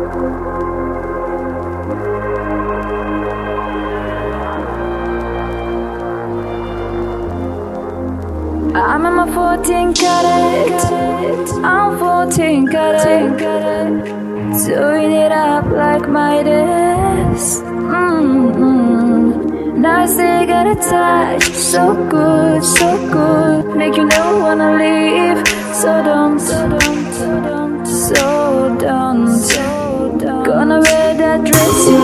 I'm in my 14 karat, I'm 14 karat, doing it up like Midas. Nice they got a touch, so good, make you never wanna leave. So don't, gonna wear that dress you